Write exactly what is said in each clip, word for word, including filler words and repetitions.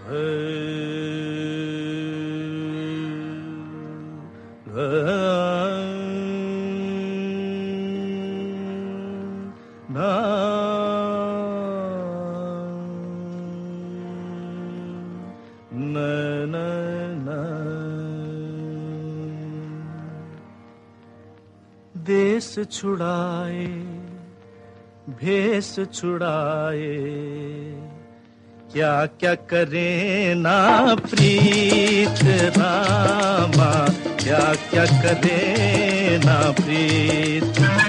देश छुड़ाए भेष छुड़ाए क्या क्या करे ना प्रीत रामा, क्या क्या करे ना प्रीत।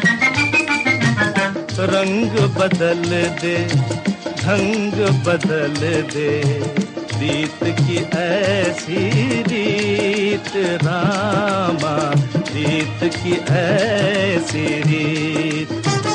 रंग बदल दे ढंग बदल दे प्रीत की ऐसी रीत रामा, प्रीत की ऐसी रीत।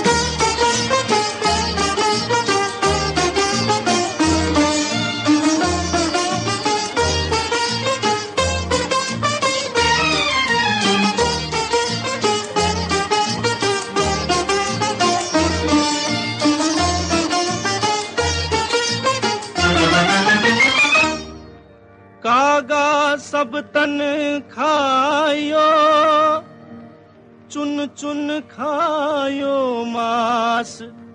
कागा सब तन खायो चुन चुन खायो मास,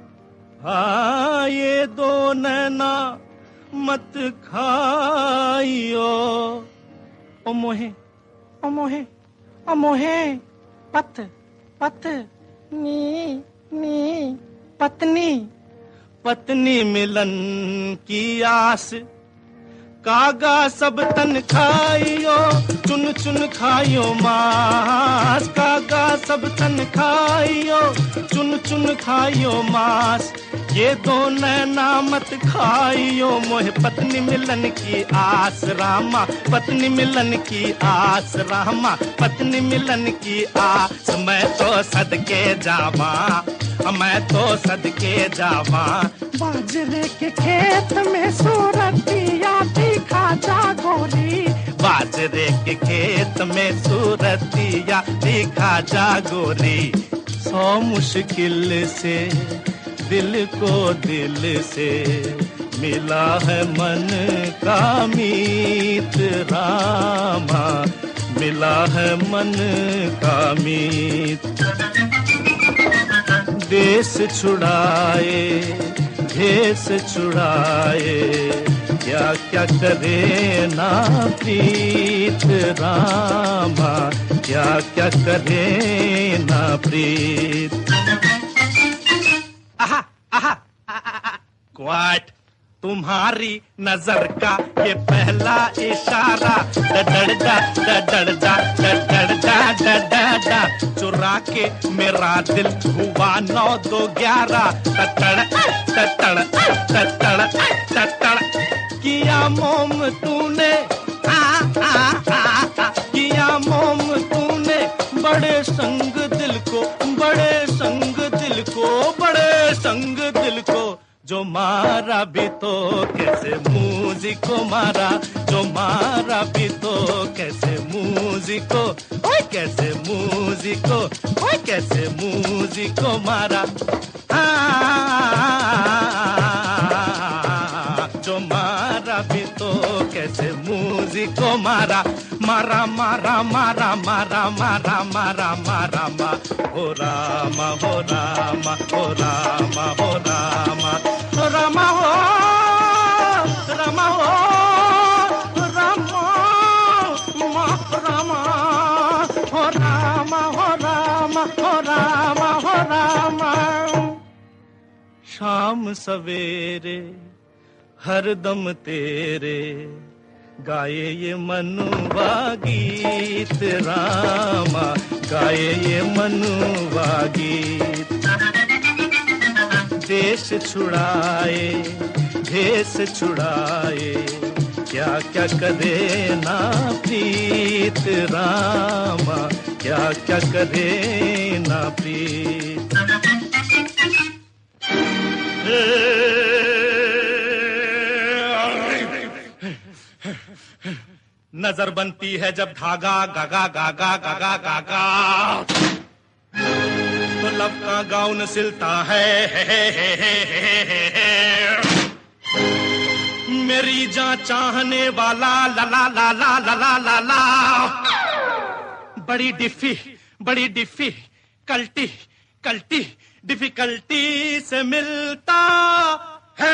आये दो नैना मत खायो। ओ मोहे ओ मोहे ओ मोहे पत पत नी नी पत्नी पत्नी मिलन की आस। कागा सब तन खाइयो चुन चुन खाइयो मास, कागा सब तन खाइयो चुन चुन खाइयो मास। ये दो नैना मत खाइयो मोहे पत्नी मिलन की आस रामा, पत्नी मिलन की आस रामा, पत्नी मिलन की आस। मैं तो सदके जावा मैं तो सदके जावा, बाजरे के खेत में सूरतिया दिखा जा गोरी, बाजरे के खेत में सूरतिया दिखा जा गोरी। सौ मुश्किल से दिल को दिल से मिला है मन का मीत रामा, मिला है मन का मीत। देश छुड़ाए भेष छुड़ाए क्या क्या करे ना प्रीत रामा, क्या क्या करे ना प्रीत। आहा आहा क्वाट तुम्हारी नजर का ये पहला इशारा, डडड़ा डडड़ा डडड़ा डडड़ा चुरा के मेरा दिल हुआ नौ दो ग्यारह। टटड़ टटड़ टटड़ टटड़ किया मोम तूने आ आ आ किया मोम तूने बड़े संग दिल को, बड़े संग दिल को, बड़े संग दिल को। जो मारा भी तो कैसे मुझको मारा, जो मारा भी तो कैसे मुझको, ओए कैसे मुझको, ओए कैसे मुझको मारा। आ, जो मारा भी तो कैसे मुझको मारा, मारा मारा मारा मारा मारा मारा मारा मा हो रामा हो रामा हो रामा हो रामा रामा हो रामा हो रामा मा रामा हो रामा हो रामा हो रामा हो रामा। शाम सवेरे हरदम तेरे गाए ये मनुवा गीत रामा, गाए ये मनुवा गीत। देश छुड़ाए भेष छुड़ाए क्या क्या करे ना प्रीत रामा, क्या क्या करे ना प्रीत। नजर बनती है जब धागा गागा गागा गागा गागा, तो लब का गाउन सिलता है, हे हे हे हे हे हे। मेरी जान चाहने वाला ला ला ला ला ला ला ला ला बड़ी डिफी बड़ी डिफी कल्टी कल्टी डिफिकल्टी से मिलता है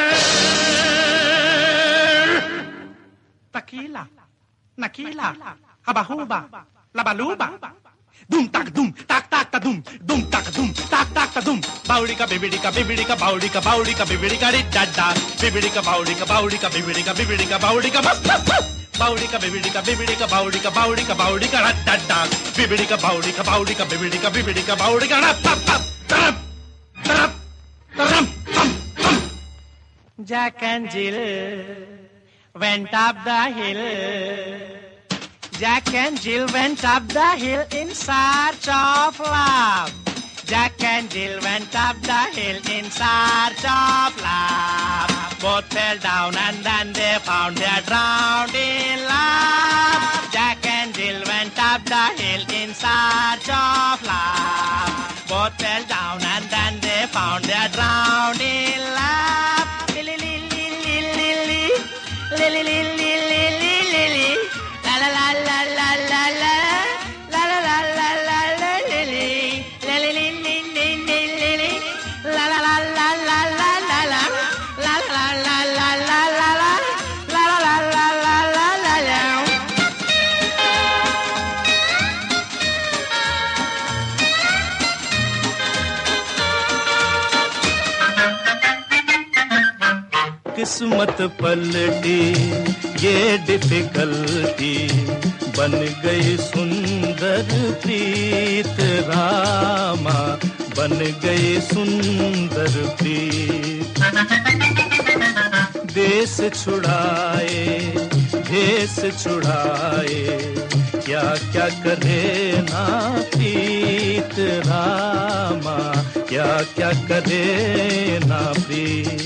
तकीला नकीला हबा हुबा लबालूबा दुम ताक दुम ताक ताक ता दुम दुम ताक दुम ताक ताक ता दुम बाउडी का बिबिडी का बिबिडी का बाउडी का बाउडी का बिबिडी का रि डा बिबिडी का बाउडी का बाउडी का बिबिडी का बिबिडी का बाउडी का मस्त बाउडी का बिबिडी का बिबिडी का बाउडी का बाउडी का बाउडी का डा डा बिबिडी का बाउडी का बाउडी का बिबिडी का बिबिडी का बाउडी का रा पप पप तरप तरप तरम पम पम Jack and Jill went up the hill. Jack and Jill went up the hill in search of love. Jack and Jill went up the hill in search of love. Both fell down and then they found they are drowned in love. Jack and Jill went up the hill in search of love. Both fell down and then they found they are drowned in love. Lily, lily, lily, lily, lily, lily, lily, la la la la la la la, la la la la la la, lily, lily, lily, lily, lily, la la la la la la la la, la la la la la la la, la la la la la la la la. किस्मत पलटी ये difficulty बन गई सुंदर प्रीत रामा बन गई सुंदर प्रीत देश छुड़ाए भेष छुड़ाए क्या क्या करे ना प्रीत रामा क्या क्या करे ना प्रीत